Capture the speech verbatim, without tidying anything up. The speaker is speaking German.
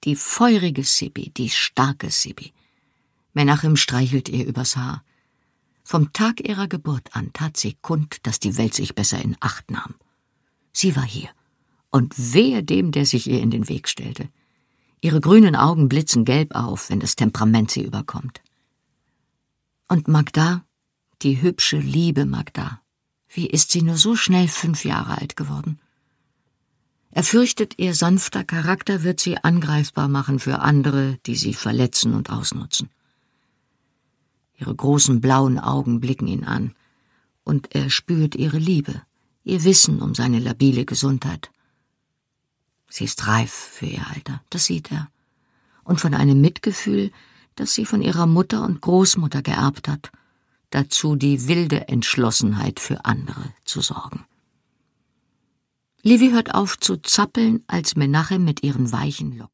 Die feurige Sibi, die starke Sibi. Menachem streichelt ihr übers Haar. Vom Tag ihrer Geburt an tat sie kund, dass die Welt sich besser in Acht nahm. Sie war hier. Und wehe dem, der sich ihr in den Weg stellte. Ihre grünen Augen blitzen gelb auf, wenn das Temperament sie überkommt. Und Magda, die hübsche, liebe Magda, wie ist sie nur so schnell fünf Jahre alt geworden? Er fürchtet, ihr sanfter Charakter wird sie angreifbar machen für andere, die sie verletzen und ausnutzen. Ihre großen blauen Augen blicken ihn an, und er spürt ihre Liebe, ihr Wissen um seine labile Gesundheit. Sie ist reif für ihr Alter, das sieht er, und von einem Mitgefühl, das sie von ihrer Mutter und Großmutter geerbt hat, dazu die wilde Entschlossenheit, für andere zu sorgen. Livy hört auf zu zappeln, als Menachem mit ihren weichen Locken